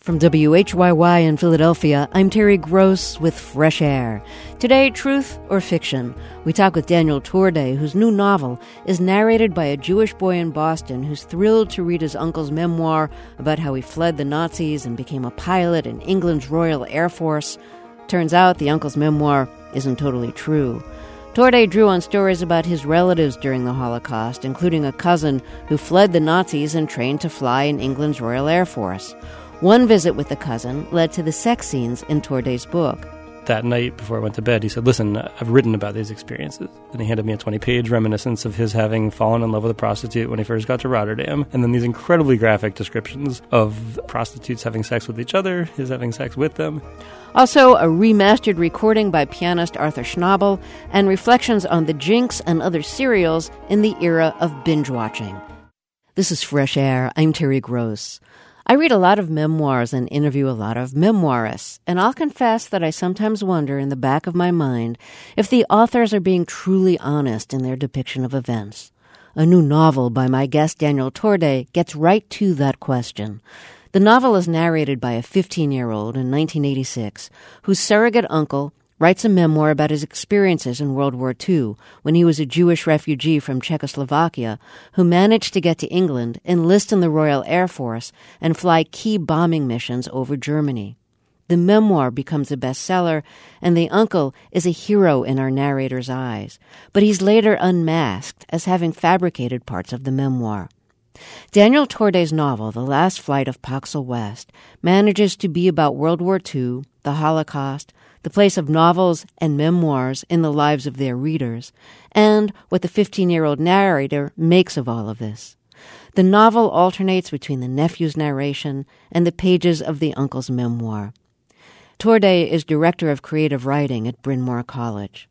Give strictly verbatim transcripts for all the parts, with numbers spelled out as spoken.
From W H Y Y in Philadelphia, I'm Terry Gross with Fresh Air. Today, truth or fiction? We talk with Daniel Torday, whose new novel is narrated by a Jewish boy in Boston who's thrilled to read his uncle's memoir about how he fled the Nazis and became a pilot in England's Royal Air Force. Turns out the uncle's memoir isn't totally true. Torday drew on stories about his relatives during the Holocaust, including a cousin who fled the Nazis and trained to fly in England's Royal Air Force. One visit with the cousin led to the sex scenes in Torday's book. That night before I went to bed, he said, listen, I've written about these experiences. And he handed me a twenty-page reminiscence of his having fallen in love with a prostitute when he first got to Rotterdam. And then these incredibly graphic descriptions of prostitutes having sex with each other, his having sex with them. Also, a remastered recording by pianist Arthur Schnabel, and reflections on the Jinx and other serials in the era of binge-watching. This is Fresh Air. I'm Terry Gross. I read a lot of memoirs and interview a lot of memoirists, and I'll confess that I sometimes wonder in the back of my mind if the authors are being truly honest in their depiction of events. A new novel by my guest Daniel Torday gets right to that question. The novel is narrated by a fifteen-year-old in nineteen eighty-six whose surrogate uncle writes a memoir about his experiences in World War Two when he was a Jewish refugee from Czechoslovakia who managed to get to England, enlist in the Royal Air Force, and fly key bombing missions over Germany. The memoir becomes a bestseller, and the uncle is a hero in our narrator's eyes, but he's later unmasked as having fabricated parts of the memoir. Daniel Torday's novel, The Last Flight of Paxil West, manages to be about World War Two, the Holocaust, the place of novels and memoirs in the lives of their readers, and what the fifteen-year-old narrator makes of all of this. The novel alternates between the nephew's narration and the pages of the uncle's memoir. Torday is director of creative writing at Bryn Mawr College.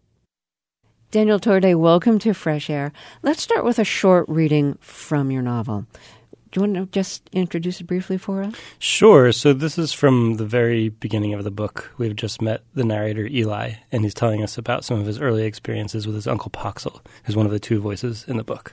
Daniel Torday, welcome to Fresh Air. Let's start with a short reading from your novel. Do you want to just introduce it briefly for us? Sure. So this is from the very beginning of the book. We've just met the narrator, Eli, and he's telling us about some of his early experiences with his uncle Paxil, who's one of the two voices in the book.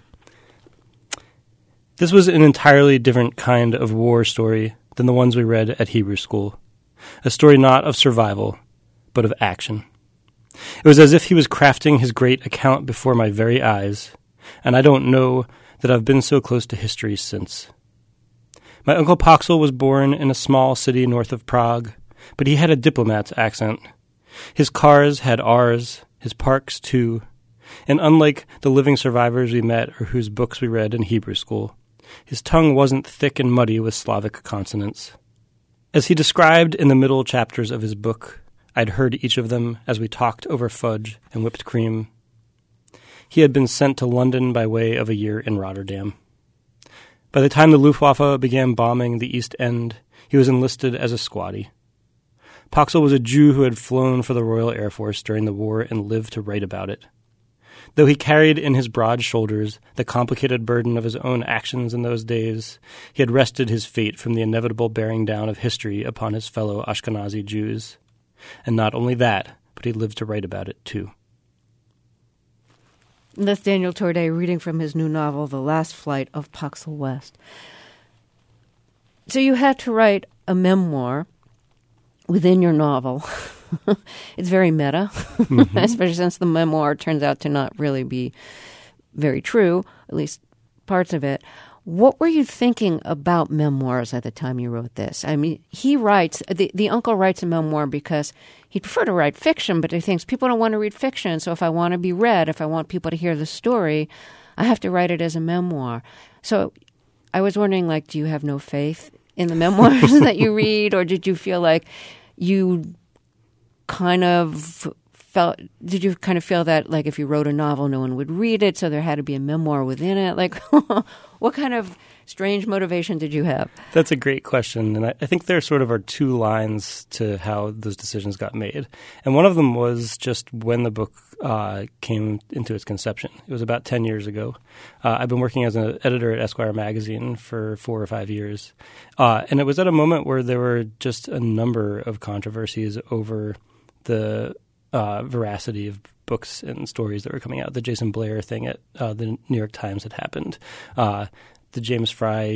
This was an entirely different kind of war story than the ones we read at Hebrew school. A story not of survival, but of action. It was as if he was crafting his great account before my very eyes, and I don't know that I've been so close to history since. My uncle Paxil was born in a small city north of Prague, but he had a diplomat's accent. His cars had ours, his parks too, and unlike the living survivors we met or whose books we read in Hebrew school, his tongue wasn't thick and muddy with Slavic consonants. As he described in the middle chapters of his book, I'd heard each of them as we talked over fudge and whipped cream. He had been sent to London by way of a year in Rotterdam. By the time the Luftwaffe began bombing the East End, he was enlisted as a squatty. Paxil was a Jew who had flown for the Royal Air Force during the war and lived to write about it. Though he carried in his broad shoulders the complicated burden of his own actions in those days, he had wrested his fate from the inevitable bearing down of history upon his fellow Ashkenazi Jews. And not only that, but he lived to write about it too. That's Daniel Torday reading from his new novel, The Last Flight of Paxil West. So you had to write a memoir within your novel. It's very meta, mm-hmm. especially since the memoir turns out to not really be very true, at least parts of it. What were you thinking about memoirs at the time you wrote this? I mean, he writes, the, the uncle writes a memoir because he'd prefer to write fiction, but he thinks people don't want to read fiction. So if I want to be read, if I want people to hear the story, I have to write it as a memoir. So I was wondering, like, do you have no faith in the memoirs that you read? Or did you feel like you kind of felt, did you kind of feel that, like, if you wrote a novel, no one would read it, so there had to be a memoir within it? Like, what kind of strange motivation did you have? That's a great question, and I, I think there sort of are two lines to how those decisions got made. And one of them was just when the book uh, came into its conception. It was about ten years ago. Uh, I've been working as an editor at Esquire magazine for four or five years, uh, and it was at a moment where there were just a number of controversies over the uh, veracity of books and stories that were coming out. The Jason Blair thing at uh, the New York Times had happened. Uh, the James Fry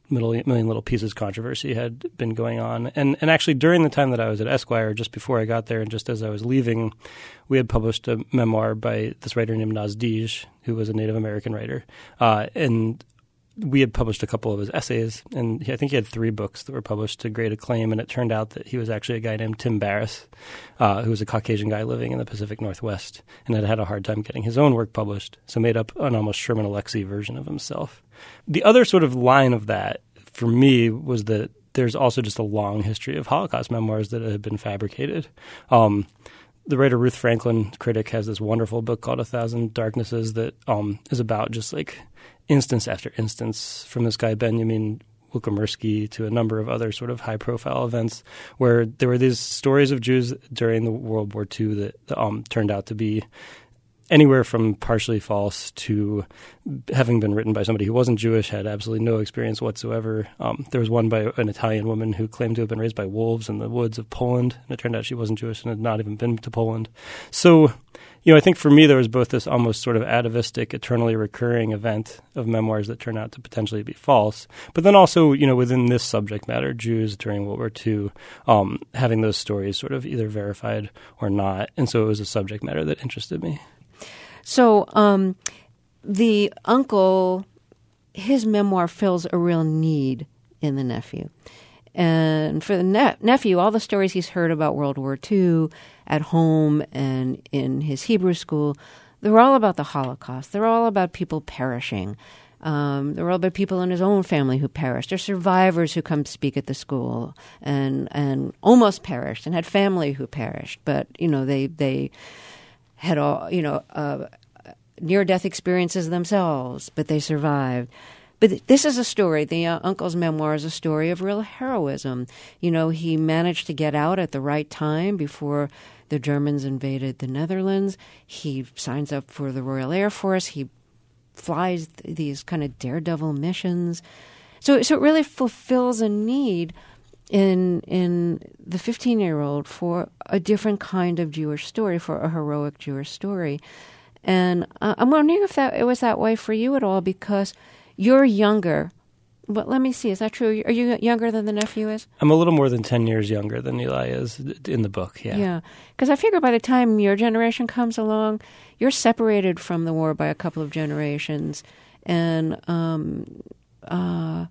Million, Million Little Pieces controversy had been going on. And and actually during the time that I was at Esquire, just before I got there and just as I was leaving, we had published a memoir by this writer named Nazdij, who was a Native American writer. Uh, and we had published a couple of his essays, and he, I think he had three books that were published to great acclaim, and it turned out that he was actually a guy named Tim Barris, uh, who was a Caucasian guy living in the Pacific Northwest, and had had a hard time getting his own work published, so made up an almost Sherman Alexie version of himself. The other sort of line of that, for me, was that there's also just a long history of Holocaust memoirs that have been fabricated. Um, the writer Ruth Franklin, critic, has this wonderful book called A Thousand Darknesses that um, is about just like instance after instance, from this guy Benjamin Wilkomersky to a number of other sort of high-profile events where there were these stories of Jews during the World War Two that um, turned out to be anywhere from partially false to having been written by somebody who wasn't Jewish, had absolutely no experience whatsoever. Um, there was one by an Italian woman who claimed to have been raised by wolves in the woods of Poland, and it turned out she wasn't Jewish and had not even been to Poland. So, you know, I think for me there was both this almost sort of atavistic, eternally recurring event of memoirs that turn out to potentially be false, but then also, you know, within this subject matter, Jews during World War Two, um, having those stories sort of either verified or not. And so it was a subject matter that interested me. So um, the uncle, his memoir fills a real need in the nephew. And for the ne- nephew, all the stories he's heard about World War Two at home and in his Hebrew school, they're all about the Holocaust. They're all about people perishing. Um, they're all about people in his own family who perished. They're survivors who come speak at the school and and almost perished and had family who perished. But, you know, they... they had all, you know, uh, near-death experiences themselves, but they survived. But this is a story, the uh, uncle's memoir is a story of real heroism. You know, he managed to get out at the right time before the Germans invaded the Netherlands. He signs up for the Royal Air Force. He flies th- these kind of daredevil missions. So, so it really fulfills a need in in the fifteen-year-old for a different kind of Jewish story, for a heroic Jewish story. And uh, I'm wondering if that it was that way for you at all, because you're younger. But let me see, is that true? Are you younger than the nephew is? I'm a little more than ten years younger than Eli is in the book, yeah. Yeah, because I figure by the time your generation comes along, you're separated from the war by a couple of generations. And... um uh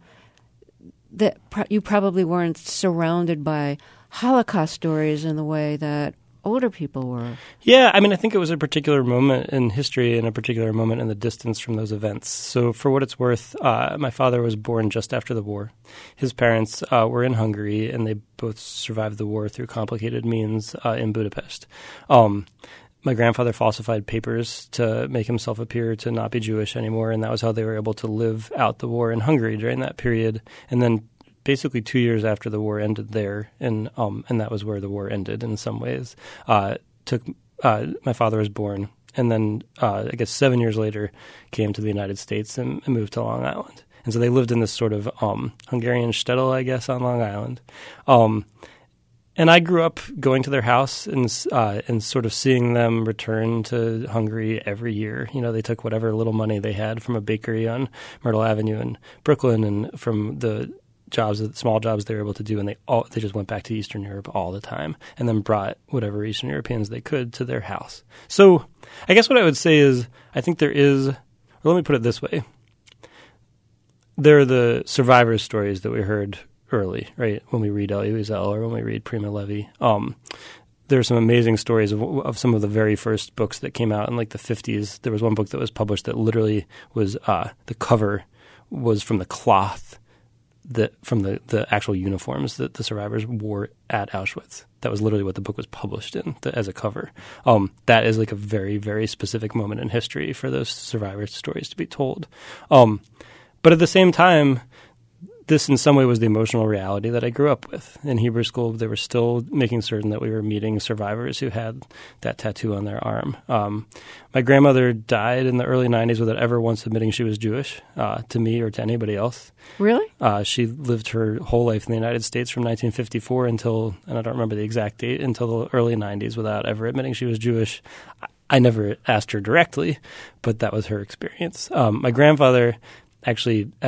that pro- you probably weren't surrounded by Holocaust stories in the way that older people were. Yeah, I mean, I think it was a particular moment in history and a particular moment in the distance from those events. So for what it's worth, uh, my father was born just after the war. His parents uh, were in Hungary, and they both survived the war through complicated means uh, in Budapest. Um My grandfather falsified papers to make himself appear to not be Jewish anymore, and that was how they were able to live out the war in Hungary during that period. And then basically two years after the war ended there, and um, and that was where the war ended in some ways, uh, took uh, my father was born. And then uh, I guess seven years later came to the United States and, and moved to Long Island. And so they lived in this sort of um, Hungarian shtetl, I guess, on Long Island. Um And I grew up going to their house and uh, and sort of seeing them return to Hungary every year. You know, they took whatever little money they had from a bakery on Myrtle Avenue in Brooklyn and from the jobs, the small jobs they were able to do, and they all, they just went back to Eastern Europe all the time and then brought whatever Eastern Europeans they could to their house. So I guess what I would say is I think there is, or let me put it this way, there are the survivors' stories that we heard early, right? When we read Elie Wiesel or when we read Prima Levi, um, there are some amazing stories of, of some of the very first books that came out in like the fifties. There was one book that was published that literally was uh, the cover was from the cloth that from the, the actual uniforms that the survivors wore at Auschwitz. That was literally what the book was published in the, as a cover. Um, that is like a very, very specific moment in history for those survivors' stories to be told. Um, but at the same time, this in some way was the emotional reality that I grew up with. In Hebrew school, they were still making certain that we were meeting survivors who had that tattoo on their arm. Um, my grandmother died in the early nineties without ever once admitting she was Jewish, uh, to me or to anybody else. Really? Uh, she lived her whole life in the United States from nineteen fifty-four until, and I don't remember the exact date, until the early nineties without ever admitting she was Jewish. I, I never asked her directly, but that was her experience. Um, my grandfather actually, at her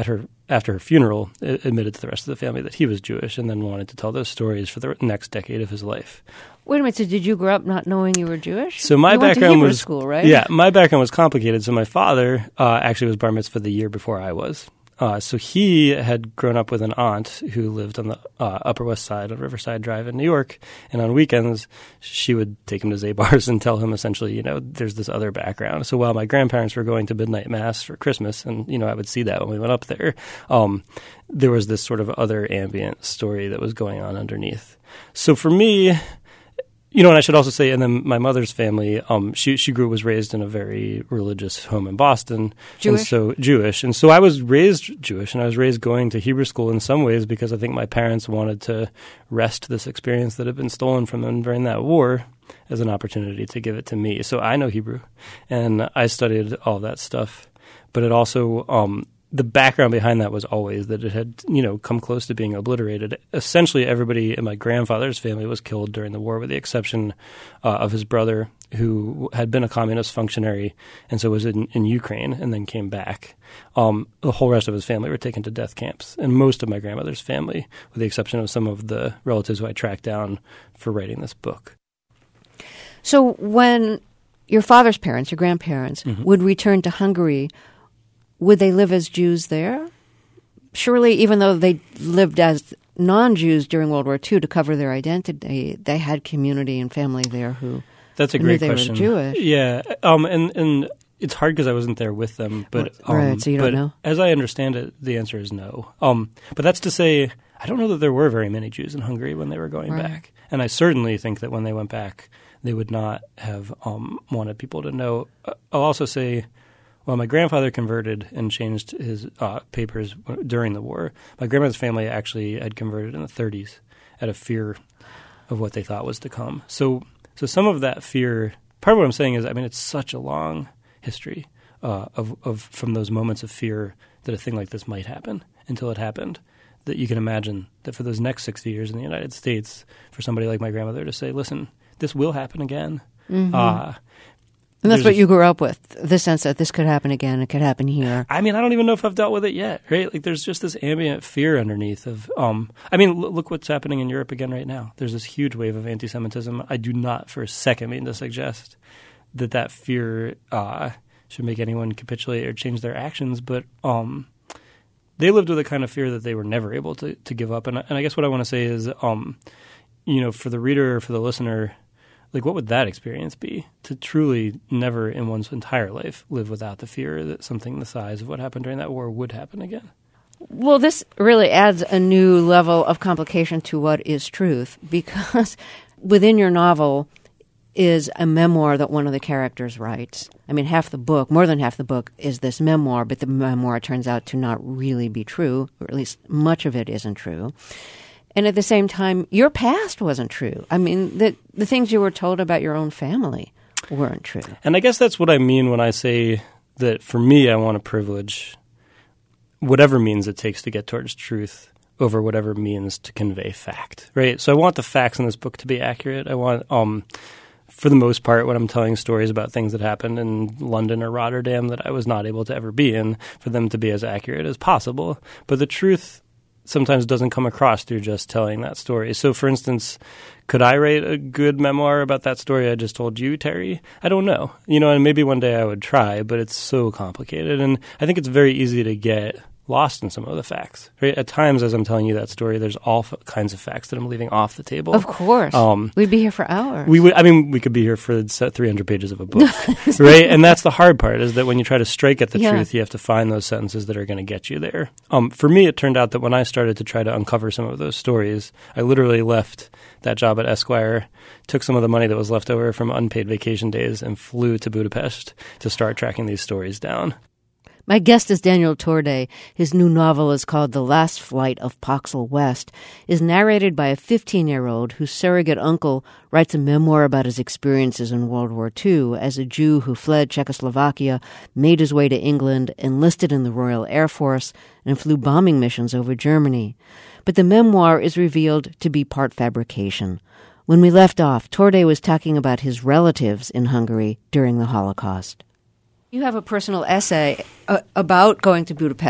after her funeral, admitted to the rest of the family that he was Jewish and then wanted to tell those stories for the next decade of his life. Wait a minute, so did you grow up not knowing you were Jewish? So my you went background to Hebrew was school, right? Yeah, my background was complicated. So my father uh, actually was bar mitzvah the year before I was. Uh, so he had grown up with an aunt who lived on the uh, Upper West Side on Riverside Drive in New York. And on weekends, she would take him to Zabar's and tell him essentially, you know, there's this other background. So while my grandparents were going to midnight mass for Christmas, and, you know, I would see that when we went up there, um, there was this sort of other ambient story that was going on underneath. So for me, you know, and I should also say, and then my mother's family, um, she she grew was raised in a very religious home in Boston, Jewish, and so Jewish, and so I was raised Jewish, and I was raised going to Hebrew school in some ways because I think my parents wanted to wrest this experience that had been stolen from them during that war as an opportunity to give it to me. So I know Hebrew, and I studied all that stuff, but it also um, the background behind that was always that it had, you know, come close to being obliterated. Essentially, everybody in my grandfather's family was killed during the war, with the exception uh, of his brother, who had been a communist functionary and so was in, in Ukraine and then came back. Um, the whole rest of his family were taken to death camps, and most of my grandmother's family, with the exception of some of the relatives who I tracked down for writing this book. So when your father's parents, your grandparents, mm-hmm. would return to Hungary, would they live as Jews there? Surely, even though they lived as non-Jews during World War Two to cover their identity, they had community and family there who That's a knew great they question. were Jewish. Yeah, um, and and it's hard because I wasn't there with them. But um, right, so you don't but know. As I understand it, the answer is no. Um, but that's to say, I don't know that there were very many Jews in Hungary when they were going right. back, and I certainly think that when they went back, they would not have um, wanted people to know. I'll also say, well, my grandfather converted and changed his uh, papers during the war. My grandmother's family actually had converted in the thirties out of fear of what they thought was to come. So so some of that fear, part of what I'm saying is, I mean, it's such a long history uh, of, of from those moments of fear that a thing like this might happen until it happened, that you can imagine that for those next sixty years in the United States, for somebody like my grandmother to say, listen, this will happen again. Mm-hmm. Uh, And that's There's what a, you grew up with, the sense that this could happen again, it could happen here. I mean, I don't even know if I've dealt with it yet, right? Like, there's just this ambient fear underneath of, um, I mean, l- look what's happening in Europe again right now. There's this huge wave of anti-Semitism. I do not for a second mean to suggest that that fear uh, should make anyone capitulate or change their actions, but um, they lived with a kind of fear that they were never able to, to give up. And, and I guess what I want to say is, um, you know, for the reader or for the listener, like, what would that experience be, to truly never in one's entire life live without the fear that something the size of what happened during that war would happen again? Well, this really adds a new level of complication to what is truth, because within your novel is a memoir that one of the characters writes. I mean, half the book, more than half the book, is this memoir, but the memoir turns out to not really be true, or at least much of it isn't true. And at the same time, your past wasn't true. I mean, the the things you were told about your own family weren't true. And I guess that's what I mean when I say that for me, I want to privilege whatever means it takes to get towards truth over whatever means to convey fact, right? So I want the facts in this book to be accurate. I want, um, for the most part, when I'm telling stories about things that happened in London or Rotterdam that I was not able to ever be in, for them to be as accurate as possible. But the truth sometimes doesn't come across through just telling that story. So, for instance, could I write a good memoir about that story I just told you, Terry? I don't know. You know, and maybe one day I would try, but it's so complicated. And I think it's very easy to get lost in some of the facts. Right? At times, as I'm telling you that story, there's all f- kinds of facts that I'm leaving off the table. Of course. Um, We'd be here for hours. We would. I mean, we could be here for three hundred pages of a book, right? And that's the hard part, is that when you try to strike at the yeah. truth, you have to find those sentences that are going to get you there. Um, for me, it turned out that when I started to try to uncover some of those stories, I literally left that job at Esquire, took some of the money that was left over from unpaid vacation days, and flew to Budapest to start tracking these stories down. My guest is Daniel Torday. His new novel is called The Last Flight of Poxel West, is narrated by a fifteen-year-old whose surrogate uncle writes a memoir about his experiences in World War Two as a Jew who fled Czechoslovakia, made his way to England, enlisted in the Royal Air Force, and flew bombing missions over Germany. But the memoir is revealed to be part fabrication. When we left off, Torday was talking about his relatives in Hungary during the Holocaust. You have a personal essay uh, about going to Budapest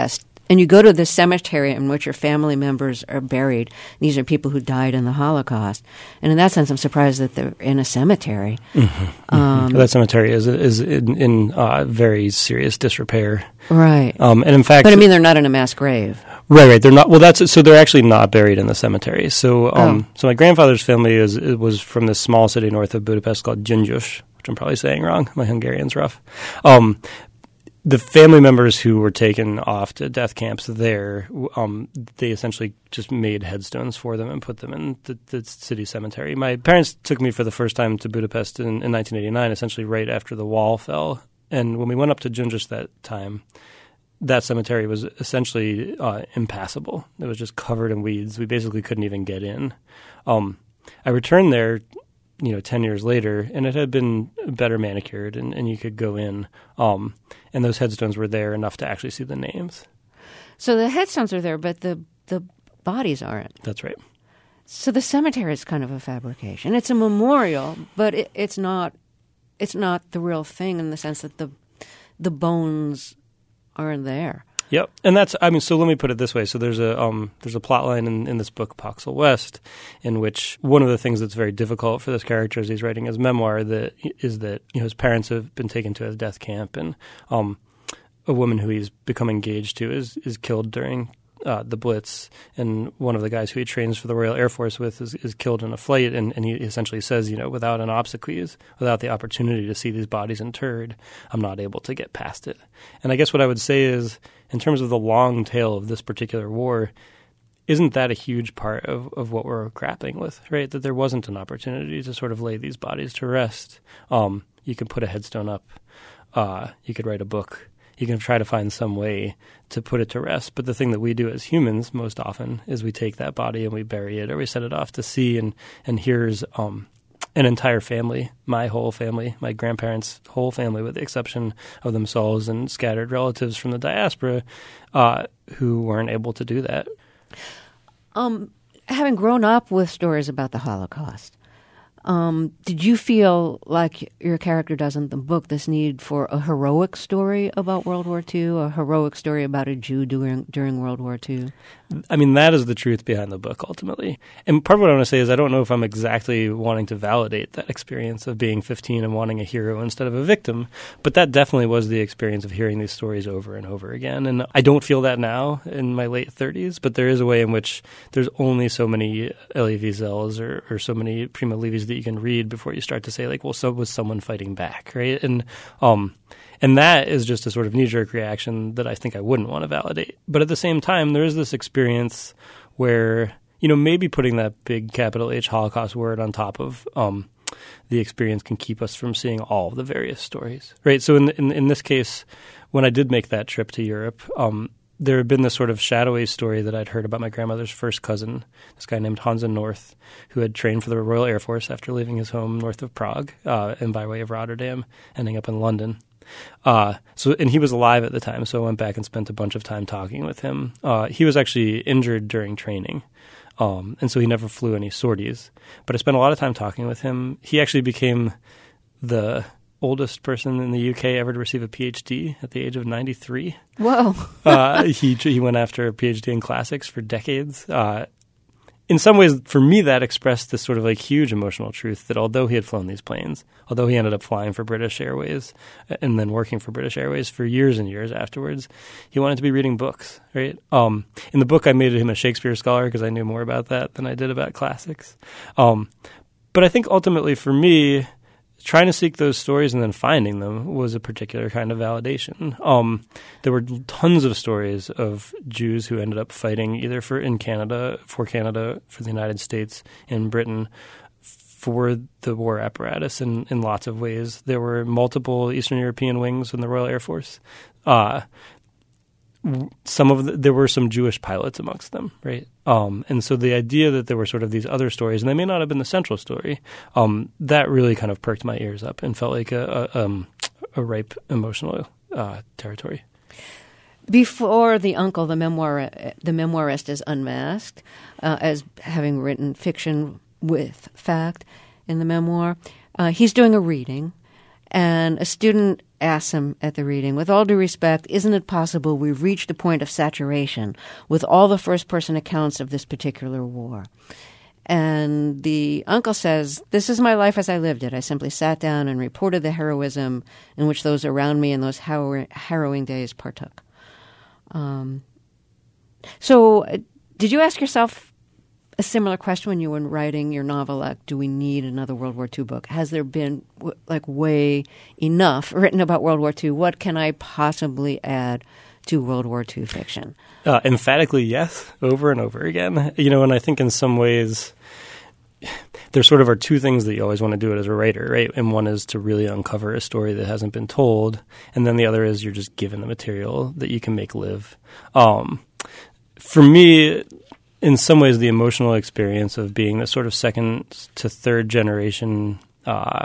And you go to the cemetery in which your family members are buried. These are people who died in the Holocaust. And in that sense, I'm surprised that they're in a cemetery. Mm-hmm. Um, that cemetery is is in, in uh, very serious disrepair. Right. Um, and in fact... But I mean, they're not in a mass grave. Right, right. They're not. Well, that's so. They're actually not buried in the cemetery. So, um, Oh. so my grandfather's family is it was from this small city north of Budapest called Gyöngyös, which I'm probably saying wrong. My Hungarian's rough. Um, the family members who were taken off to death camps there, um, they essentially just made headstones for them and put them in the, the city cemetery. My parents took me for the first time to Budapest in, in nineteen eighty-nine, essentially right after the wall fell. And when we went up to Gyöngyös that time, that cemetery was essentially uh, impassable. It was just covered in weeds. We basically couldn't even get in. Um, I returned there, you know, ten years later, and it had been better manicured, and, and you could go in. Um, and those headstones were there enough to actually see the names. So the headstones are there, but the, the bodies aren't. That's right. So the cemetery is kind of a fabrication. It's a memorial, but it, it's not. It's not the real thing in the sense that the the bones aren't there. Yep, and that's. I mean, so let me put it this way. So there's a um, there's a plot line in, in this book, Poxel West, in which one of the things that's very difficult for this character as he's writing his memoir that is that you know his parents have been taken to a death camp, and um, a woman who he's become engaged to is is killed during uh, the Blitz, and one of the guys who he trains for the Royal Air Force with is, is killed in a flight, and, and he essentially says, you know, without an obsequies, without the opportunity to see these bodies interred, I'm not able to get past it. And I guess what I would say is, in terms of the long tail of this particular war, isn't that a huge part of, of what we're grappling with, right? That there wasn't an opportunity to sort of lay these bodies to rest. Um, you could put a headstone up. Uh, you could write a book. You can try to find some way to put it to rest. But the thing that we do as humans most often is we take that body and we bury it or we set it off to sea. And, and here's um, an entire family, my whole family, my grandparents' whole family, with the exception of themselves and scattered relatives from the diaspora, uh, who weren't able to do that. Um, having grown up with stories about the Holocaust, um, did you feel like your character does in the book this need for a heroic story about World War Two, a heroic story about a Jew during during World War Two? I mean, that is the truth behind the book, ultimately. And part of what I want to say is I don't know if I'm exactly wanting to validate that experience of being fifteen and wanting a hero instead of a victim, but that definitely was the experience of hearing these stories over and over again. And I don't feel that now in my late thirties, but there is a way in which there's only so many Elie Wiesels or, or so many Primo Levis that you can read before you start to say, like, well, so was someone fighting back, right? And um And that is just a sort of knee-jerk reaction that I think I wouldn't want to validate. But at the same time, there is this experience where, you know, maybe putting that big capital H Holocaust word on top of um, the experience can keep us from seeing all of the various stories, right? So in in, in this case, when I did make that trip to Europe, um, there had been this sort of shadowy story that I'd heard about my grandmother's first cousin, this guy named Hansen North, who had trained for the Royal Air Force after leaving his home north of Prague uh, and by way of Rotterdam, ending up in London. Uh, so, and he was alive at the time, so I went back and spent a bunch of time talking with him. Uh, he was actually injured during training, um, and so he never flew any sorties. But I spent a lot of time talking with him. He actually became the oldest person in the U K ever to receive a P H D at the age of ninety-three. Whoa. uh, he he went after a P H D in classics for decades. Uh, in some ways, for me, that expressed this sort of like huge emotional truth that although he had flown these planes, although he ended up flying for British Airways and then working for British Airways for years and years afterwards, he wanted to be reading books, right? Um, in the book, I made him a Shakespeare scholar because I knew more about that than I did about classics. Um, but I think ultimately for me, trying to seek those stories and then finding them was a particular kind of validation. Um, there were tons of stories of Jews who ended up fighting either for in Canada, for Canada, for the United States, in Britain, for the war apparatus in, in lots of ways. There were multiple Eastern European wings in the Royal Air Force. Uh, some of the, there were some Jewish pilots amongst them, right? Um, and so the idea that there were sort of these other stories, and they may not have been the central story, um, that really kind of perked my ears up and felt like a, a, um, a ripe emotional uh, territory. Before The Uncle, the memoir, the memoirist is unmasked uh, as having written fiction with fact in the memoir. Uh, he's doing a reading, and a student asks him at the reading, with all due respect, isn't it possible we've reached a point of saturation with all the first-person accounts of this particular war? And the uncle says, this is my life as I lived it. I simply sat down and reported the heroism in which those around me in those harrow- harrowing days partook. Um, so uh, did you ask yourself a similar question when you were writing your novel, like, do we need another World War Two book? Has there been, like, way enough written about World War Two? What can I possibly add to World War Two fiction? Uh, emphatically, yes, over and over again. You know, and I think in some ways there sort of are two things that you always want to do it as a writer, right? And one is to really uncover a story that hasn't been told, and then the other is you're just given the material that you can make live. Um, for me, in some ways, the emotional experience of being the sort of second to third generation uh,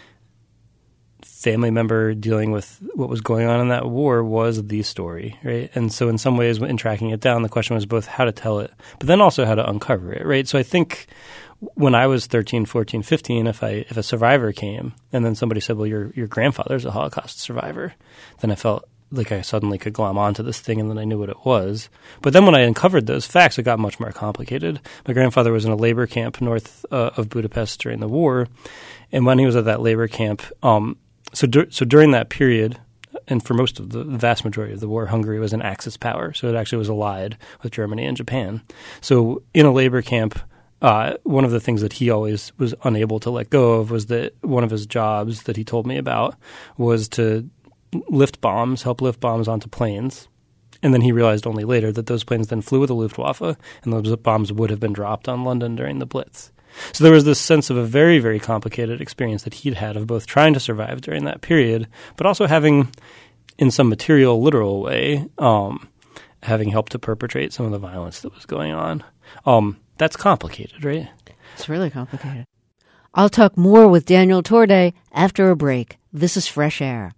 family member dealing with what was going on in that war was the story, right? And so in some ways, in tracking it down, the question was both how to tell it, but then also how to uncover it, right? So I think when I was thirteen, fourteen, fifteen, if I if a survivor came and then somebody said, well, your your grandfather's a Holocaust survivor, then I felt like I suddenly could glom onto this thing and then I knew what it was. But then when I uncovered those facts, it got much more complicated. My grandfather was in a labor camp north uh, of Budapest during the war, and when he was at that labor camp, um, so dur- so during that period, and for most of the, the vast majority of the war, Hungary was an Axis power, so it actually was allied with Germany and Japan. So in a labor camp, Uh, one of the things that he always was unable to let go of was that one of his jobs that he told me about was to lift bombs, help lift bombs onto planes. And then he realized only later that those planes then flew with the Luftwaffe, and those bombs would have been dropped on London during the Blitz. So there was this sense of a very, very complicated experience that he'd had of both trying to survive during that period, but also having, in some material, literal way, um, having helped to perpetrate some of the violence that was going on. Um, That's complicated, right? It's really complicated. I'll talk more with Daniel Torday after a break. This is Fresh Air.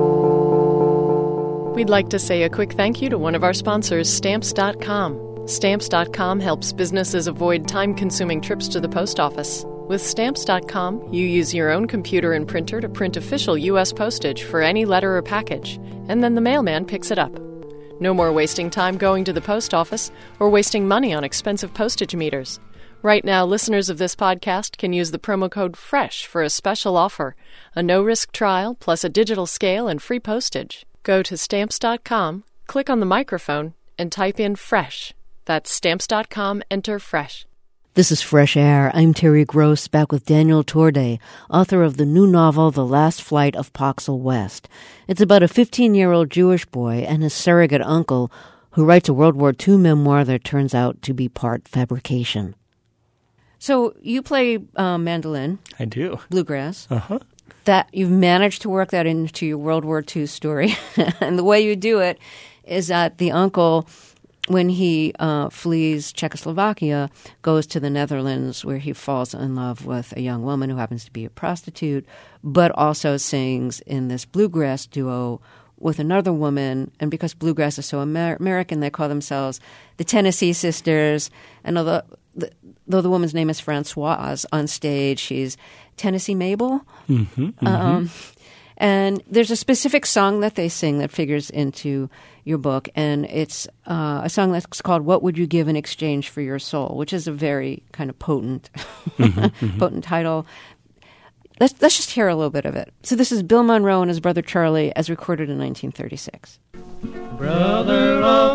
We'd like to say a quick thank you to one of our sponsors, Stamps dot com. Stamps dot com helps businesses avoid time-consuming trips to the post office. With Stamps dot com, you use your own computer and printer to print official U S postage for any letter or package, and then the mailman picks it up. No more wasting time going to the post office or wasting money on expensive postage meters. Right now, listeners of this podcast can use the promo code FRESH for a special offer, a no-risk trial plus a digital scale and free postage. Go to Stamps dot com, click on the microphone, and type in FRESH. That's Stamps dot com, enter FRESH. This is Fresh Air. I'm Terry Gross, back with Daniel Torday, author of the new novel The Last Flight of Poxel West. It's about a fifteen-year-old Jewish boy and his surrogate uncle who writes a World War Two memoir that turns out to be part fabrication. So you play um, mandolin. I do. Bluegrass. Uh-huh. That you've managed to work that into your World War Two story. And the way you do it is that the uncle, when he uh, flees Czechoslovakia, goes to the Netherlands where he falls in love with a young woman who happens to be a prostitute, but also sings in this bluegrass duo with another woman. And because bluegrass is so Amer- American, they call themselves the Tennessee Sisters. And although the, though the woman's name is Françoise on stage, she's Tennessee Mabel. Mm-hmm, mm-hmm. Um, and there's a specific song that they sing that figures into your book, and it's uh, a song that's called "What Would You Give in Exchange for Your Soul," which is a very kind of potent, mm-hmm, mm-hmm. potent title. Let's let's just hear a little bit of it. So this is Bill Monroe and his brother Charlie, as recorded in nineteen thirty-six. Brother of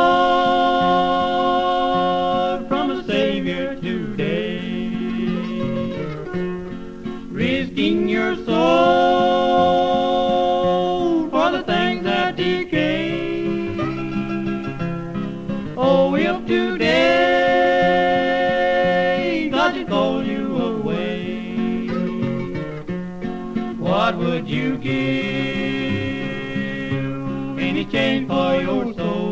far from a Savior today, risking your soul for the things that decay. Oh, if today God should call you away, what would you give in exchange for your soul?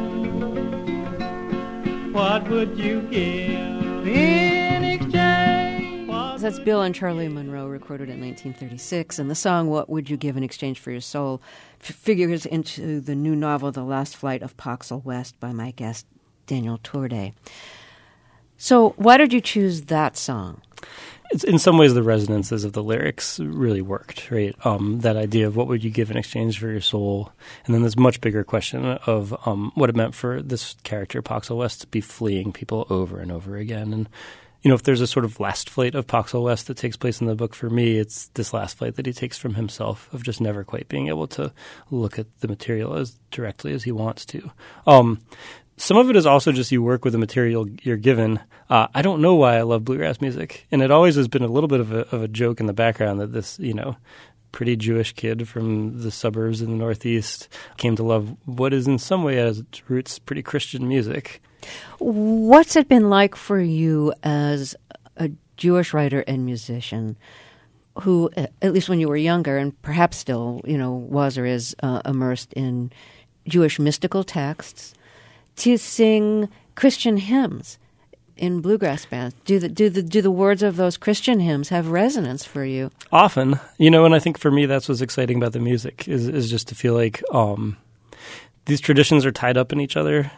What would you give in exchange? So that's Bill and Charlie Monroe, recorded in nineteen thirty-six, and the song "What Would You Give in Exchange for Your Soul" f- figures into the new novel "The Last Flight of Poxel West" by my guest Daniel Torday. So why did you choose that song? it's, in some ways the resonances of the lyrics really worked, right? Um, that idea of what would you give in exchange for your soul, and then this much bigger question of um, what it meant for this character Poxel West to be fleeing people over and over again. And you know, if there's a sort of last flight of Poxel West that takes place in the book, for me, it's this last flight that he takes from himself of just never quite being able to look at the material as directly as he wants to. Um, some of it is also just you work with the material you're given. Uh, I don't know why I love bluegrass music, and it always has been a little bit of a, of a joke in the background that this, you know, pretty Jewish kid from the suburbs in the Northeast came to love what is in some way at its roots pretty Christian music. What's it been like for you as a Jewish writer and musician who, at least when you were younger and perhaps still, you know, was or is uh, immersed in Jewish mystical texts, to sing Christian hymns in bluegrass bands? Do the do the do the words of those Christian hymns have resonance for you? Often, you know, and I think for me that's what's exciting about the music is is just to feel like um, these traditions are tied up in each other.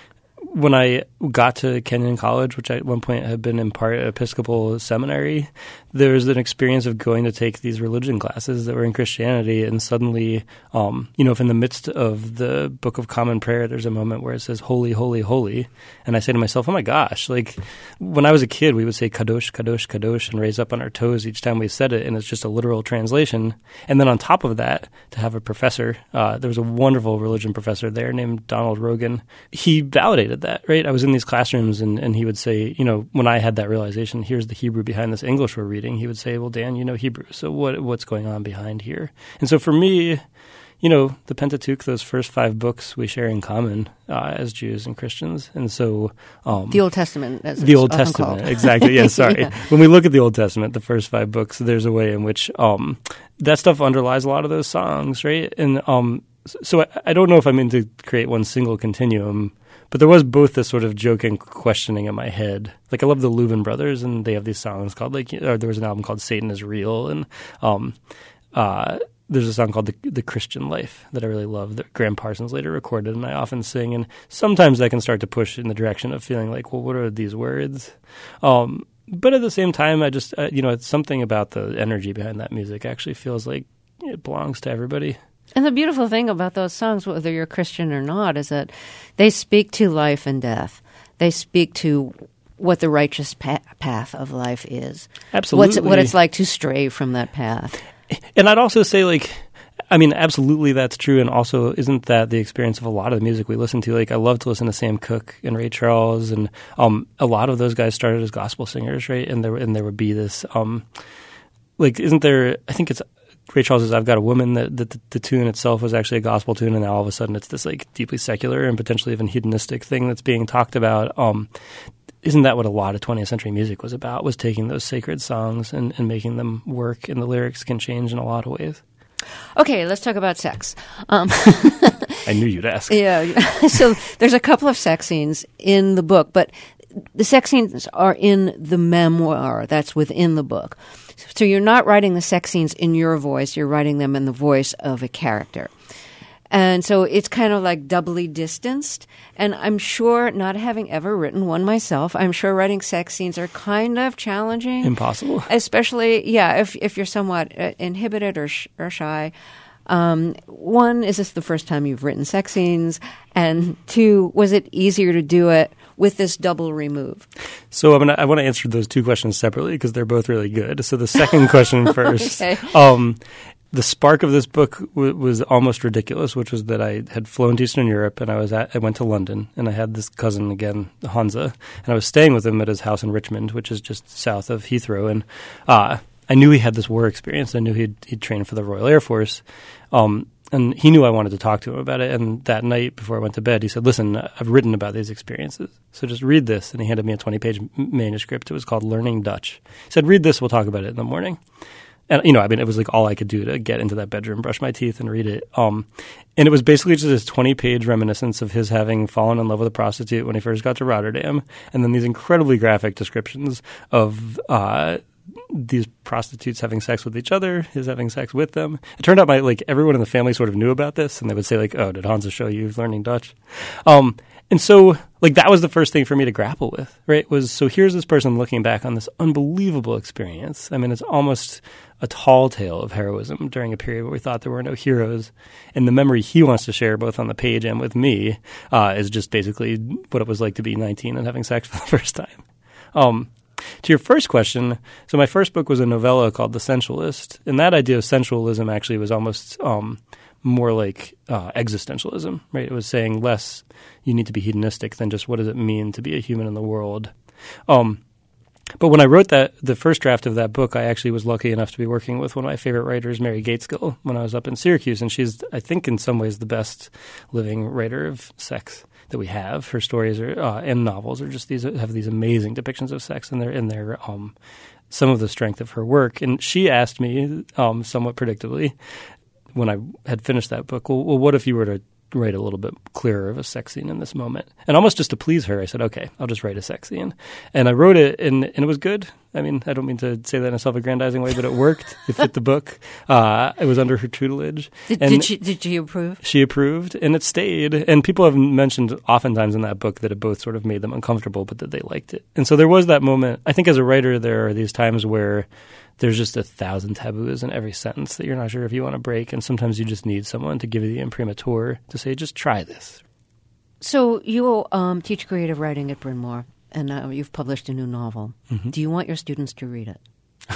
When I got to Kenyon College, which I, at one point had been in part at Episcopal Seminary, there was an experience of going to take these religion classes that were in Christianity, and suddenly, um, you know, if in the midst of the Book of Common Prayer, there's a moment where it says, holy, holy, holy, and I say to myself, oh my gosh, like, when I was a kid, we would say kadosh, kadosh, kadosh, and raise up on our toes each time we said it, and it's just a literal translation. And then on top of that, to have a professor, uh, there was a wonderful religion professor there named Donald Rogan. He validated that, right? I was in these classrooms, and, and he would say, you know, when I had that realization, here's the Hebrew behind this English we're reading, he would say, well, Dan, you know Hebrew, so what what's going on behind here? And so for me, you know, the Pentateuch, those first five books we share in common uh, as Jews and Christians. And so um, the Old Testament, as the it's Old often Testament, called. exactly. Yeah, sorry. Yeah. When we look at the Old Testament, the first five books, there's a way in which um, that stuff underlies a lot of those songs, right? And um, so I, I don't know if I mean to create one single continuum, but there was both this sort of joking questioning in my head. Like, I love the Louvin Brothers, and they have these songs called, like, or there was an album called Satan is Real, and um, uh, there's a song called the, the Christian Life that I really love that Graham Parsons later recorded, and I often sing. And sometimes that can start to push in the direction of feeling like, well, what are these words? Um, but at the same time, I just, uh, you know, it's something about the energy behind that music actually feels like it belongs to everybody. And the beautiful thing about those songs, whether you're Christian or not, is that they speak to life and death. They speak to what the righteous pa- path of life is. Absolutely. What's, what it's like to stray from that path. And I'd also say, like, I mean, absolutely that's true. And also, isn't that the experience of a lot of the music we listen to? Like, I love to listen to Sam Cooke and Ray Charles. And um, a lot of those guys started as gospel singers, right? And there, and there would be this, um, like, isn't there, I think it's, Ray Charles says, I've Got a Woman, that the, the, the tune itself was actually a gospel tune, and now all of a sudden it's this like deeply secular and potentially even hedonistic thing that's being talked about. Um, isn't that what a lot of twentieth century music was about, was taking those sacred songs and, and making them work, and the lyrics can change in a lot of ways? Okay, let's talk about sex. Um, I knew you'd ask. Yeah. So there's a couple of sex scenes in the book, but the sex scenes are in the memoir that's within the book. So you're not writing the sex scenes in your voice, you're writing them in the voice of a character. And so it's kind of like doubly distanced. And I'm sure, not having ever written one myself, I'm sure writing sex scenes are kind of challenging. Impossible. Especially, yeah, if if you're somewhat uh, inhibited or, sh- or shy. Um, one, is this the first time you've written sex scenes? And two, was it easier to do it with this double remove? So I'm gonna, I want to answer those two questions separately because they're both really good. So the second question first. Okay. Um, the spark of this book w- was almost ridiculous, which was that I had flown to Eastern Europe, and I was at, I went to London, and I had this cousin again, Hansa, and I was staying with him at his house in Richmond, which is just south of Heathrow, and uh, I knew he had this war experience. I knew he'd, he'd trained for the Royal Air Force. Um, And he knew I wanted to talk to him about it. And that night before I went to bed, he said, listen, I've written about these experiences, so just read this. And he handed me a twenty-page manuscript. It was called Learning Dutch. He said, read this. We'll talk about it in the morning. And, you know, I mean, it was like all I could do to get into that bedroom, brush my teeth, and read it. Um, and it was basically just this twenty-page reminiscence of his having fallen in love with a prostitute when he first got to Rotterdam. And then these incredibly graphic descriptions of uh these prostitutes having sex with each other, his having sex with them. It turned out my like everyone in the family sort of knew about this, and they would say like, "Oh, did Hansa show you Learning Dutch?" Um, and so like that was the first thing for me to grapple with, right? Was so here's this person looking back on this unbelievable experience. I mean, it's almost a tall tale of heroism during a period where we thought there were no heroes. And the memory he wants to share both on the page and with me uh, is just basically what it was like to be nineteen and having sex for the first time. Um, to your first question, so my first book was a novella called The Sensualist. And that idea of sensualism actually was almost um, more like uh, existentialism, right? It was saying less you need to be hedonistic than just what does it mean to be a human in the world. Um, but when I wrote that, the first draft of that book, I actually was lucky enough to be working with one of my favorite writers, Mary Gateskill, when I was up in Syracuse. And she's, I think, in some ways the best living writer of sex that we have. Her stories are, uh, and novels are just these, have these amazing depictions of sex in their, in their, um, some of the strength of her work. And she asked me, um, somewhat predictably, when I had finished that book, well, well, what if you were to write a little bit clearer of a sex scene in this moment? And almost just to please her, I said, okay, I'll just write a sex scene. And I wrote it, and, and it was good. I mean, I don't mean to say that in a self-aggrandizing way, but it worked. It fit the book. Uh, it was under her tutelage. Did, and did, she, did she approve? She approved, and it stayed. And people have mentioned oftentimes in that book that it both sort of made them uncomfortable, but that they liked it. And so there was that moment. I think as a writer, there are these times where there's just a thousand taboos in every sentence that you're not sure if you want to break, and sometimes you just need someone to give you the imprimatur to say, just try this. So you um, teach creative writing at Bryn Mawr, and uh, you've published a new novel. Mm-hmm. Do you want your students to read it?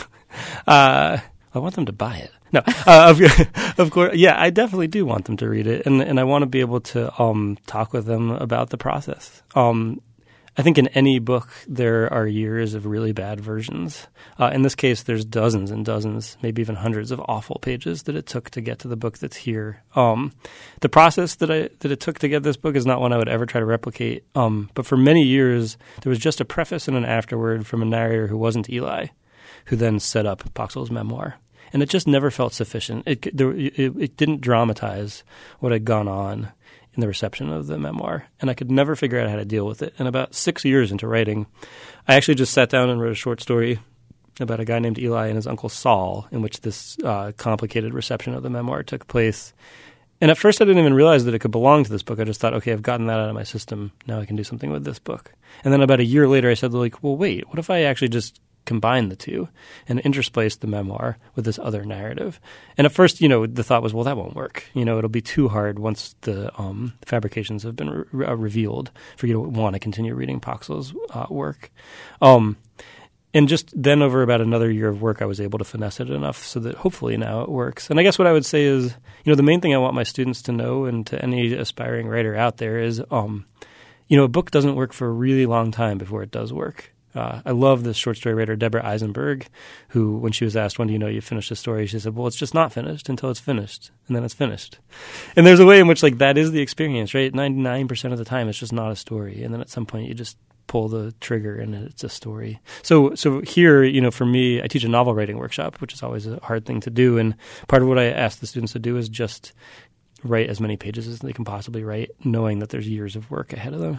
uh, I want them to buy it. No, uh, of, of course, yeah, I definitely do want them to read it, and, and I want to be able to um, talk with them about the process. Um I think in any book there are years of really bad versions. Uh, in this case, there's dozens and dozens, maybe even hundreds of awful pages that it took to get to the book that's here. Um, the process that I that it took to get this book is not one I would ever try to replicate. Um, but for many years, there was just a preface and an afterword from a narrator who wasn't Eli, who then set up Poxel's memoir. And it just never felt sufficient. It, there, it, it didn't dramatize what had gone on in the reception of the memoir, and I could never figure out how to deal with it. And about six years into writing, I actually just sat down and wrote a short story about a guy named Eli and his uncle Saul, in which this uh, complicated reception of the memoir took place. And at first I didn't even realize that it could belong to this book. I just thought, okay, I've gotten that out of my system. Now I can do something with this book. And then about a year later, I said, like, well, wait, what if I actually just combine the two and intersplice the memoir with this other narrative? And at first, you know, the thought was, well, that won't work. You know, it'll be too hard once the um, fabrications have been re- uh, revealed for you to want to continue reading Poxel's uh, work. Um, and just then over about another year of work, I was able to finesse it enough so that hopefully now it works. And I guess what I would say is, you know, the main thing I want my students to know, and to any aspiring writer out there, is, um, you know, a book doesn't work for a really long time before it does work. Uh, I love this short story writer, Deborah Eisenberg, who, when she was asked, when do you know you finished a story, she said, well, it's just not finished until it's finished, and then it's finished. And there's a way in which, like, that is the experience, right? ninety-nine percent of the time, it's just not a story. And then at some point, you just pull the trigger, and it's a story. So so here, you know, for me, I teach a novel writing workshop, which is always a hard thing to do. And part of what I ask the students to do is just write as many pages as they can possibly write, knowing that there's years of work ahead of them.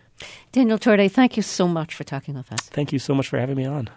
Daniel Torday, thank you so much for talking with us. Thank you so much for having me on.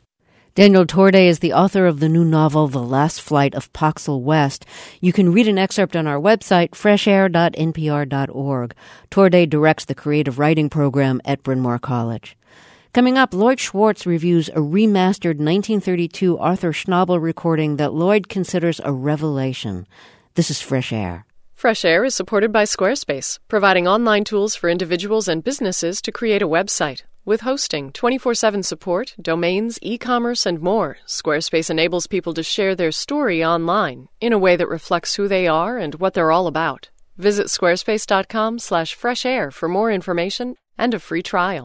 Daniel Torday is the author of the new novel, The Last Flight of Poxel West. You can read an excerpt on our website, fresh air dot n p r dot org. Torday directs the creative writing program at Bryn Mawr College. Coming up, Lloyd Schwartz reviews a remastered nineteen thirty-two Arthur Schnabel recording that Lloyd considers a revelation. This is Fresh Air. Fresh Air is supported by Squarespace, providing online tools for individuals and businesses to create a website. With hosting, twenty-four seven support, domains, e-commerce, and more, Squarespace enables people to share their story online in a way that reflects who they are and what they're all about. Visit squarespace.com slash fresh air for more information and a free trial.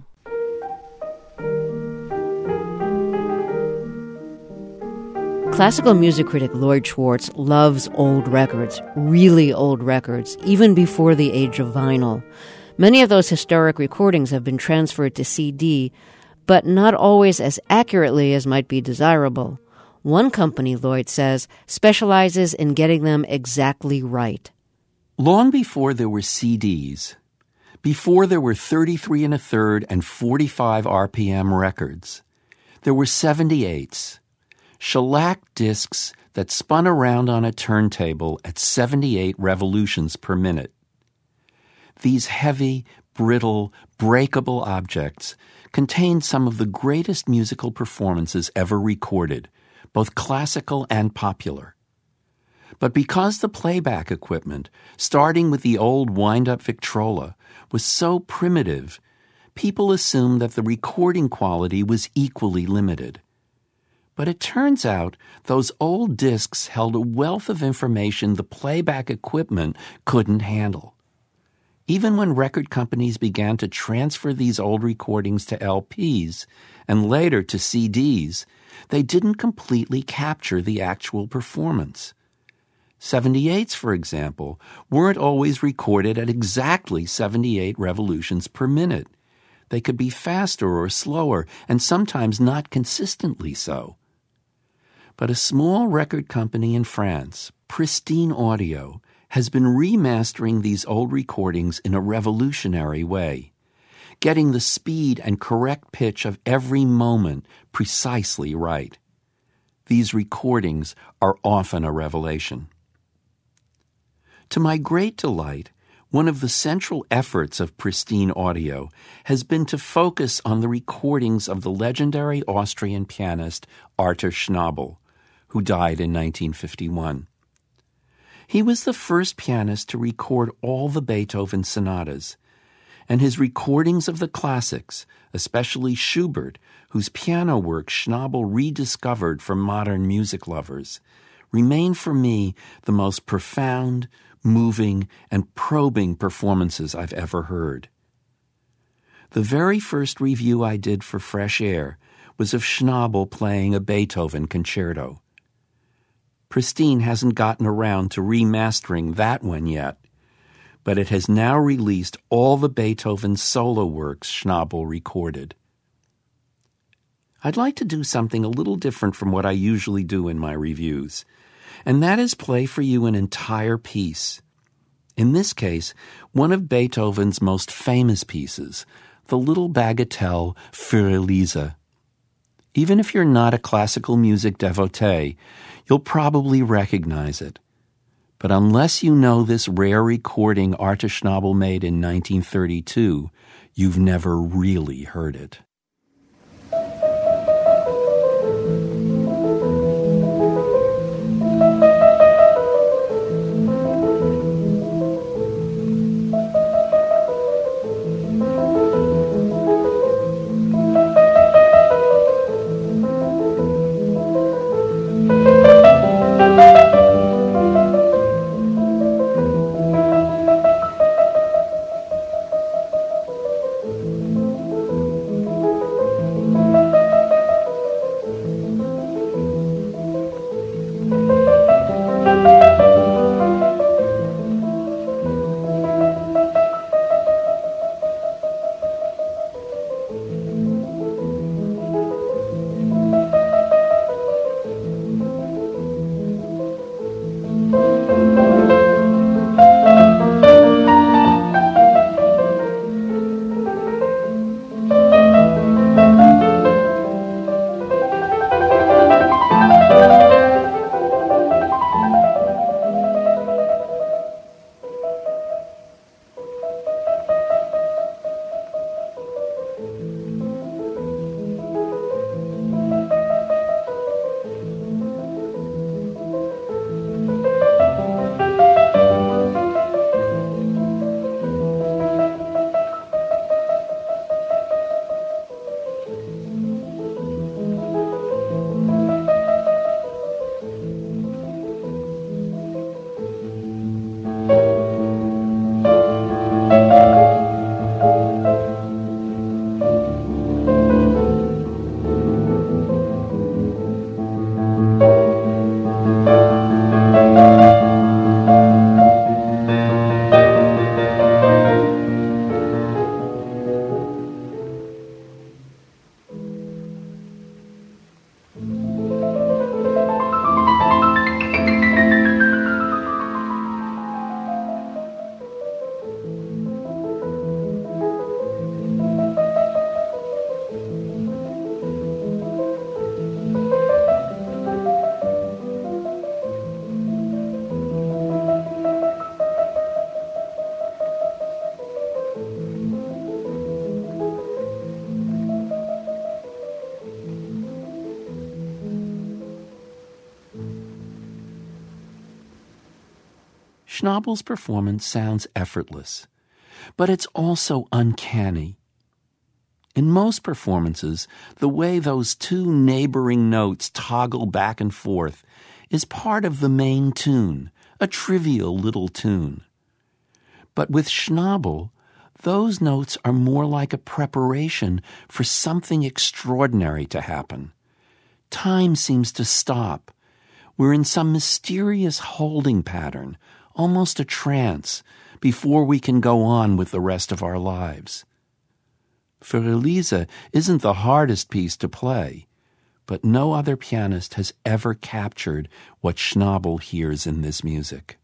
Classical music critic Lloyd Schwartz loves old records, really old records, even before the age of vinyl. Many of those historic recordings have been transferred to C D, but not always as accurately as might be desirable. One company, Lloyd says, specializes in getting them exactly right. Long before there were C Ds, before there were thirty-three and a third and forty-five R P M records, there were seventy-eights. Shellac discs that spun around on a turntable at seventy-eight revolutions per minute. These heavy, brittle, breakable objects contained some of the greatest musical performances ever recorded, both classical and popular. But because the playback equipment, starting with the old wind-up Victrola, was so primitive, people assumed that the recording quality was equally limited. But it turns out those old discs held a wealth of information the playback equipment couldn't handle. Even when record companies began to transfer these old recordings to L Ps and later to C Ds, they didn't completely capture the actual performance. seventy-eights, for example, weren't always recorded at exactly seventy-eight revolutions per minute. They could be faster or slower, and sometimes not consistently so. But a small record company in France, Pristine Audio, has been remastering these old recordings in a revolutionary way, getting the speed and correct pitch of every moment precisely right. These recordings are often a revelation. To my great delight, one of the central efforts of Pristine Audio has been to focus on the recordings of the legendary Austrian pianist Arthur Schnabel, who died in nineteen fifty-one. He was the first pianist to record all the Beethoven sonatas, and his recordings of the classics, especially Schubert, whose piano work Schnabel rediscovered for modern music lovers, remain for me the most profound, moving, and probing performances I've ever heard. The very first review I did for Fresh Air was of Schnabel playing a Beethoven concerto. Pristine hasn't gotten around to remastering that one yet, but it has now released all the Beethoven solo works Schnabel recorded. I'd like to do something a little different from what I usually do in my reviews, and that is play for you an entire piece. In this case, one of Beethoven's most famous pieces, the Little Bagatelle für Elise. Even if you're not a classical music devotee, you'll probably recognize it. But unless you know this rare recording Arthur Schnabel made in nineteen thirty-two, you've never really heard it. Schnabel's performance sounds effortless, but it's also uncanny. In most performances, the way those two neighboring notes toggle back and forth is part of the main tune, a trivial little tune. But with Schnabel, those notes are more like a preparation for something extraordinary to happen. Time seems to stop. We're in some mysterious holding pattern, almost a trance, before we can go on with the rest of our lives. For Elise isn't the hardest piece to play, but no other pianist has ever captured what Schnabel hears in this music.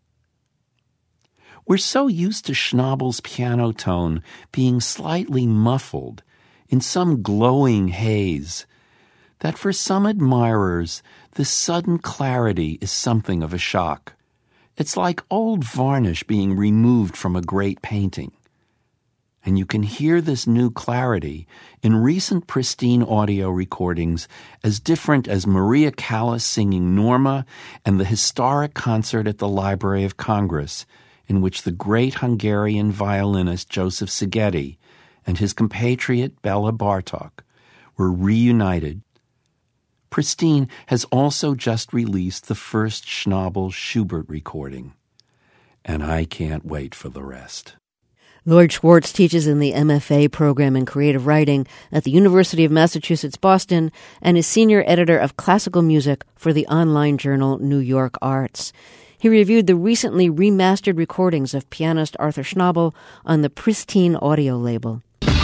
We're so used to Schnabel's piano tone being slightly muffled in some glowing haze that for some admirers, this sudden clarity is something of a shock. It's like old varnish being removed from a great painting. And you can hear this new clarity in recent pristine audio recordings as different as Maria Callas singing Norma and the historic concert at the Library of Congress, in which the great Hungarian violinist Joseph Szigeti and his compatriot Bela Bartok were reunited. Pristine has also just released the first Schnabel Schubert recording, and I can't wait for the rest. Lloyd Schwartz teaches in the M F A program in creative writing at the University of Massachusetts Boston and is senior editor of classical music for the online journal New York Arts. He reviewed the recently remastered recordings of pianist Arthur Schnabel on the Pristine audio label.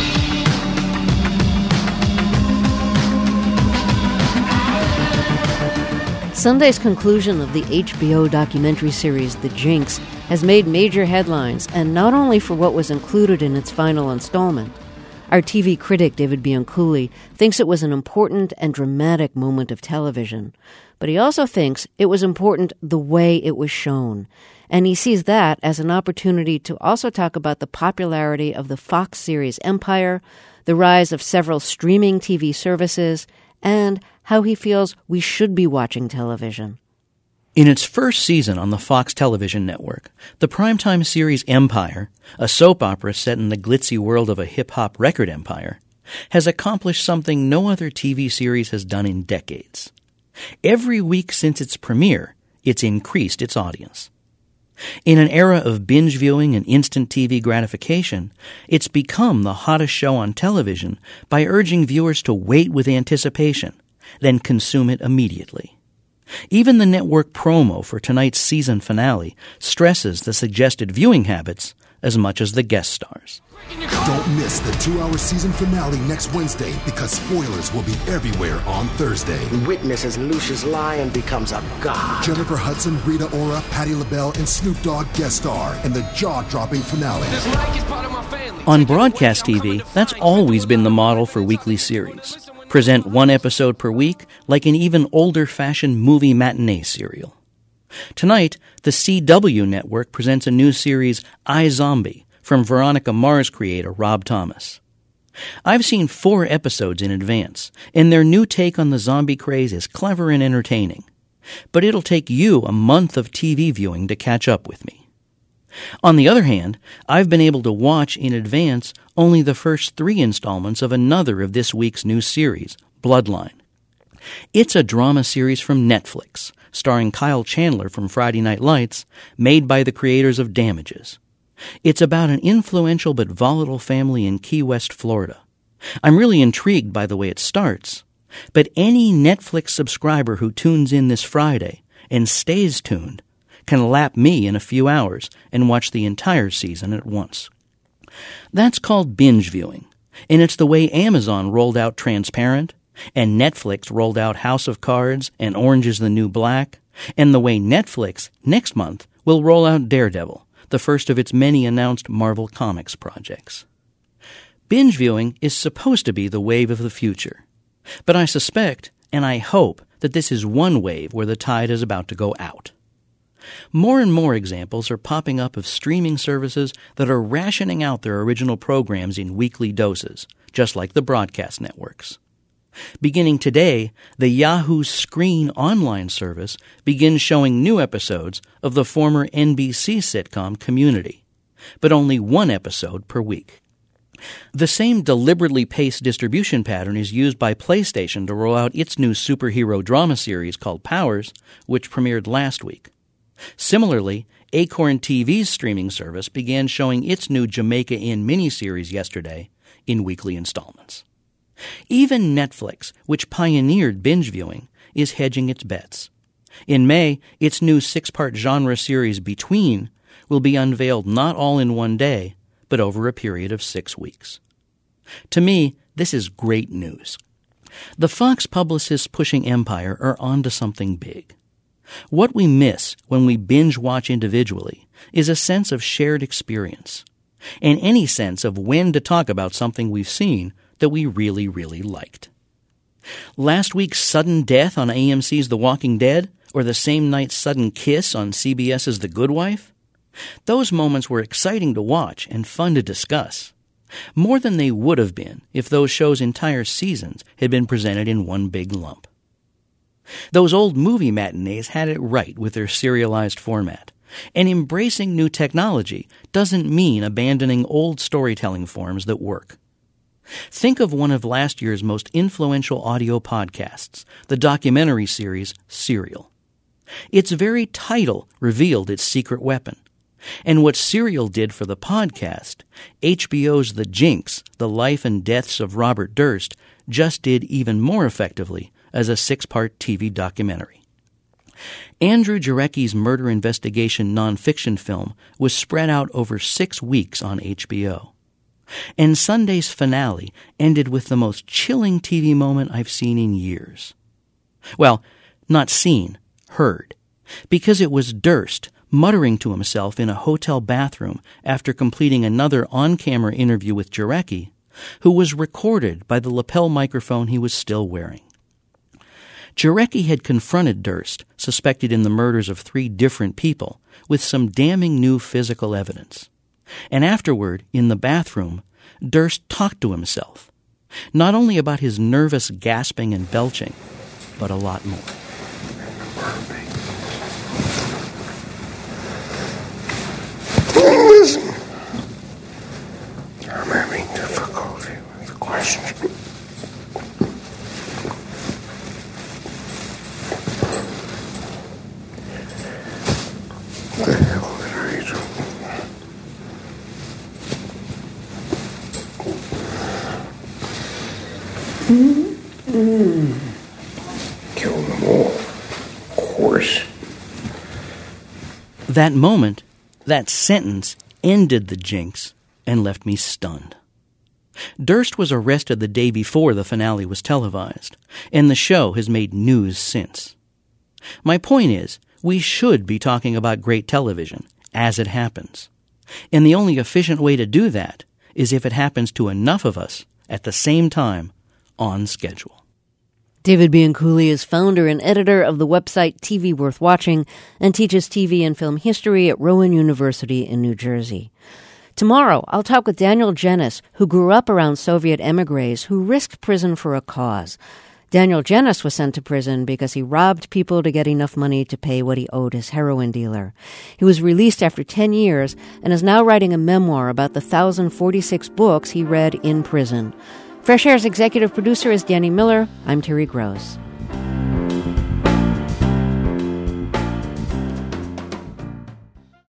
Sunday's conclusion of the H B O documentary series The Jinx has made major headlines, and not only for what was included in its final installment. Our T V critic, David Bianculli, thinks it was an important and dramatic moment of television. But he also thinks it was important the way it was shown. And he sees that as an opportunity to also talk about the popularity of the Fox series Empire, the rise of several streaming T V services, and how he feels we should be watching television. In its first season on the Fox television network, the primetime series Empire, a soap opera set in the glitzy world of a hip-hop record empire, has accomplished something no other T V series has done in decades. Every week since its premiere, it's increased its audience. In an era of binge viewing and instant T V gratification, it's become the hottest show on television by urging viewers to wait with anticipation, then consume it immediately. Even the network promo for tonight's season finale stresses the suggested viewing habits as much as the guest stars. Don't miss the two-hour season finale next Wednesday because spoilers will be everywhere on Thursday. Witnesses Lucius Lyon becomes a god. Jennifer Hudson, Rita Ora, Patti LaBelle, and Snoop Dogg guest star in the jaw-dropping finale. On broadcast T V, that's always been the model for weekly series. Present one episode per week like an even older-fashioned movie matinee serial. Tonight, the C W network presents a new series, iZombie, from Veronica Mars creator Rob Thomas. I've seen four episodes in advance, and their new take on the zombie craze is clever and entertaining. But it'll take you a month of T V viewing to catch up with me. On the other hand, I've been able to watch in advance only the first three installments of another of this week's new series, Bloodline. It's a drama series from Netflix, starring Kyle Chandler from Friday Night Lights, made by the creators of Damages. It's about an influential but volatile family in Key West, Florida. I'm really intrigued by the way it starts, but any Netflix subscriber who tunes in this Friday and stays tuned can lap me in a few hours and watch the entire season at once. That's called binge viewing, and it's the way Amazon rolled out Transparent, and Netflix rolled out House of Cards and Orange is the New Black, and the way Netflix, next month, will roll out Daredevil, the first of its many announced Marvel Comics projects. Binge viewing is supposed to be the wave of the future, but I suspect, and I hope, that this is one wave where the tide is about to go out. More and more examples are popping up of streaming services that are rationing out their original programs in weekly doses, just like the broadcast networks. Beginning today, the Yahoo Screen online service begins showing new episodes of the former N B C sitcom Community, but only one episode per week. The same deliberately paced distribution pattern is used by PlayStation to roll out its new superhero drama series called Powers, which premiered last week. Similarly, Acorn T V's streaming service began showing its new Jamaica Inn miniseries yesterday in weekly installments. Even Netflix, which pioneered binge viewing, is hedging its bets. In May, its new six-part genre series Between will be unveiled not all in one day, but over a period of six weeks. To me, this is great news. The Fox publicists pushing Empire are onto something big. What we miss when we binge-watch individually is a sense of shared experience, and any sense of when to talk about something we've seen that we really, really liked. Last week's sudden death on A M C's The Walking Dead, or the same night's sudden kiss on CBS's The Good Wife? Those moments were exciting to watch and fun to discuss, more than they would have been if those shows' entire seasons had been presented in one big lump. Those old movie matinees had it right with their serialized format, and embracing new technology doesn't mean abandoning old storytelling forms that work. Think of one of last year's most influential audio podcasts, the documentary series Serial. Its very title revealed its secret weapon. And what Serial did for the podcast, H B O's The Jinx, The Life and Deaths of Robert Durst, just did even more effectively as a six-part T V documentary. Andrew Jarecki's murder investigation nonfiction film was spread out over six weeks on H B O. And Sunday's finale ended with the most chilling T V moment I've seen in years. Well, not seen, heard, because it was Durst muttering to himself in a hotel bathroom after completing another on-camera interview with Jarecki, who was recorded by the lapel microphone he was still wearing. Jarecki had confronted Durst, suspected in the murders of three different people, with some damning new physical evidence. And afterward, in the bathroom, Durst talked to himself, not only about his nervous gasping and belching, but a lot more. Listen, I'm having difficulty with the questions. What the hell did I do? Mm-hmm. Kill them all, of course. That moment, that sentence, ended the Jinx and left me stunned. Durst was arrested the day before the finale was televised, and the show has made news since. My point is, we should be talking about great television as it happens. And the only efficient way to do that is if it happens to enough of us at the same time on schedule. David Bianculli is founder and editor of the website T V Worth Watching and teaches T V and film history at Rowan University in New Jersey. Tomorrow, I'll talk with Daniel Jennis, who grew up around Soviet emigres who risked prison for a cause. Daniel Jennis was sent to prison because he robbed people to get enough money to pay what he owed his heroin dealer. He was released after ten years and is now writing a memoir about the one thousand forty-six books he read in prison. Fresh Air's executive producer is Danny Miller. I'm Terry Gross.